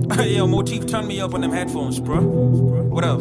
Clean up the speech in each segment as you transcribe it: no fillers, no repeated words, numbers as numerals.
Yo, Motif, turn me up on them headphones, bro. What up?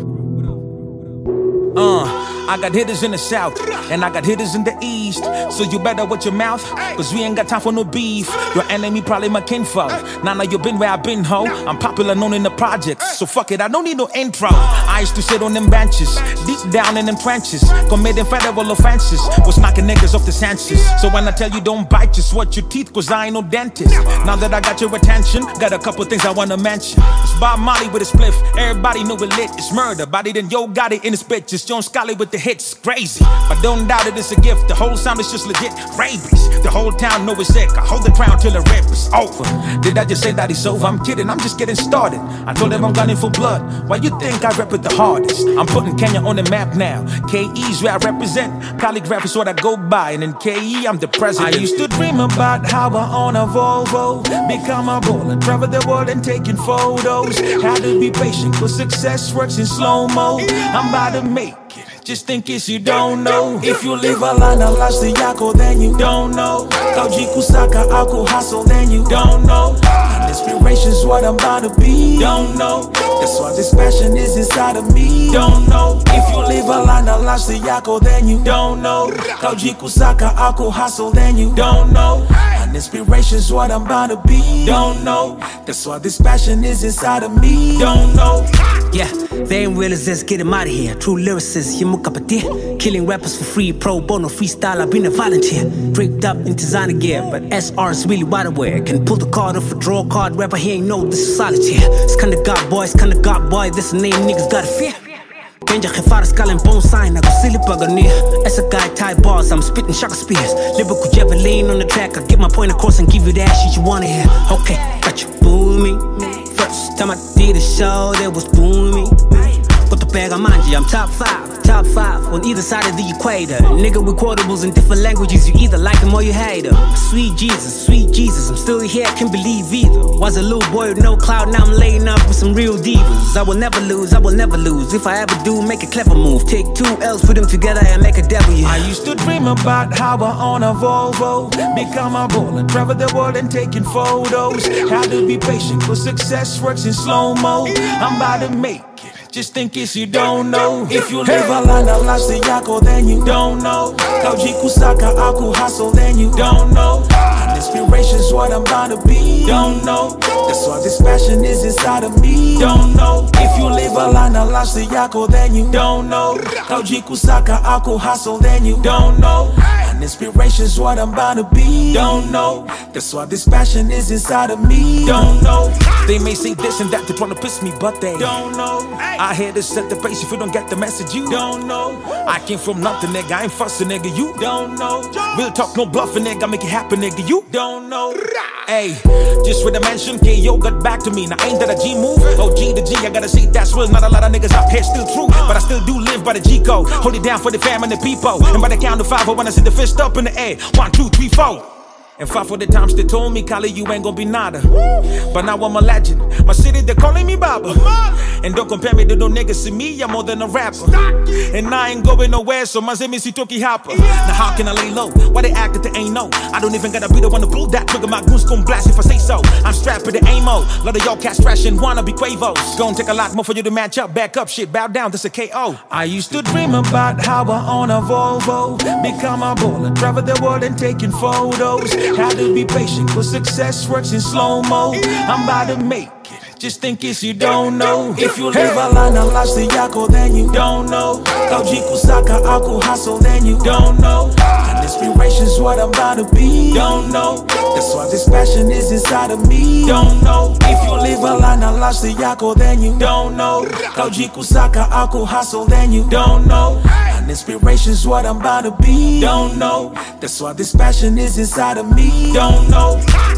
I got hitters in the south, and I got hitters in the east. So you better watch your mouth, cause we ain't got time for no beef. Your enemy probably my kinfolk. Now you been where I been, ho. I'm popular, known in the projects, so fuck it, I don't need no intro. I used to sit on them benches, deep down in them trenches, committing federal offenses, was knocking niggas off the senses. So when I tell you don't bite, just watch your teeth, cause I ain't no dentist. Now that I got your attention, got a couple things I wanna mention. It's Bob Marley with a spliff, everybody know it lit. It's murder, body then Yo got it in his bitches. John Scully with the hits, crazy, but don't doubt it, it's a gift. The whole sound is just legit, rabies. The whole town know it's sick. I hold the crown till the rip is over. Did I just say that it's over? I'm kidding, I'm just getting started. I told them I'm gunning for blood. Why you think I rep it the hardest? I'm putting Kenya on the map now. KE's where I represent. Calligraph is what I go by, and in KE I'm the president. I used to dream about how I own a Volvo, become a baller, travel the world and taking photos. Had to be patient, cause success works in slow-mo. I'm about to make it, just in case you don't know. If you live a line of lost the yako, then you don't know. Kauji kusaka aku hustle, then you don't know. And inspiration's what I'm about to be. Don't know. That's why this passion is inside of me. Don't know. If you live a line of lost the yako, then you don't know. Kauji kusaka aku hustle, then you don't know. And inspiration's what I'm about to be. Don't know. That's why this passion is inside of me. Don't know. Yeah, they ain't real as this, get him out of here. True lyricists, you muck up a deer. Killing rappers for free, pro bono freestyle, I've been a volunteer. Draped up in designer gear, but SR is really wide aware. Can pull the card off a draw card, rapper, he ain't know this is solitaire. It's kinda got boy, it's kinda got boy, this a name niggas gotta fear. Benja Khefara skull and bone sign, I go silly bugger near. As a guy tie bars, I'm spitting Shaka Spears. Lyrical javelin on the track, I get my point across and give you that shit you wanna hear. Okay, got you booming. First time I did a show, that was booming. Got the bag of manji, I'm top five on either side of the equator. Nigga with quotables in different languages, you either like them or you hate them. Sweet Jesus, I'm still here, can't believe either. Was a little boy with no clout, now I'm laying up with some real divas. I will never lose, if I ever do, make a clever move. Take 2 L's, put them together and make a W. I used to dream about how I own a Volvo, become a baller, travel the world and taking photos. Had to be patient, cause success works in slow-mo. I'm about to make it, just in case you don't know. If you live a line of lost the yako, then you don't know. Kauji kusaka aku hustle, then you don't know. And inspiration's what I'm about to be. Don't know. That's why this passion is inside of me. Don't know. If you live a line of lost the yako, then you don't know. Kauji kusaka aku hustle, then you don't know. And inspiration's what I'm about to be. Don't know. That's why this passion is inside of me. Don't know. They may say this and that, they're trying to piss me, but they don't know. I here to set the pace, if you don't get the message, you don't know. I came from nothing, nigga, I ain't fussing, nigga, you don't know. Real talk, no bluffing, nigga, make it happen, nigga, you don't know. Hey, just with a mention, KO got back to me, now ain't that a G move? Oh, G to G, I gotta say that's real, not a lot of niggas out here still true. But I still do live by the G code, hold it down for the fam and the people. And by the count of 5, when I see the fist up in the air, 1, 2, 3, 4. And 5 for the times they told me, Kali, you ain't gon' be nada. But now I'm a legend. My city, they're calling me Baba. And don't compare me to no niggas, see me, I'm more than a rapper. And I ain't going nowhere, so my zemi si Toki Hopper. Now how can I lay low? Why they act that they ain't know? I don't even gotta be the one to pull that trigger, my goose gon' blast if I say so. I'm strapped with the AMO. Lot of y'all cats trash and wanna be Quavos. Gon' take a lot more for you to match up, back up, shit, bow down, this a KO. I used to dream about how I own a Volvo, become a baller, travel the world and taking photos. Had to be patient, cause success works in slow-mo. I'm about to make it, just in case you don't know. If you live a line of lost the yako, then you don't know. Kauji kusaka aku hustle, then you don't know. And inspiration's what I'm about to be. Don't know. That's why this passion is inside of me. Don't know. If you live a line of lost the yako, then you don't know. Kauji kusaka aku hustle, then you don't know. And inspiration's what I'm about to be. Don't know. That's why this passion is inside of me. Don't know.